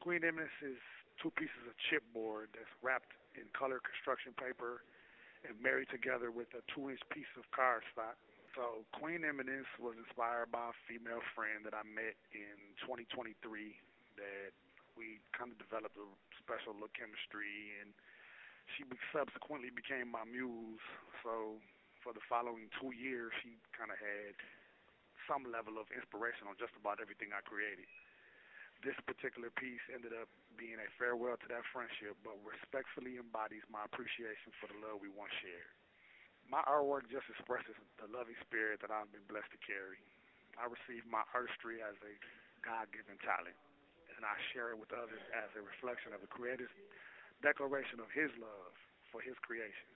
Queen Eminence is two pieces of chipboard that's wrapped in color construction paper and married together with a 2-inch piece of cardstock. So Queen Eminence was inspired by a female friend that I met in 2023 that we kind of developed a special little chemistry, and she subsequently became my muse. So for the following 2 years, she kind of had some level of inspiration on just about everything I created. This particular piece ended up being a farewell to that friendship, but respectfully embodies my appreciation for the love we once shared. My artwork just expresses the loving spirit that I've been blessed to carry. I receive my artistry as a God given talent, and I share it with others as a reflection of the Creator's declaration of His love for His creation.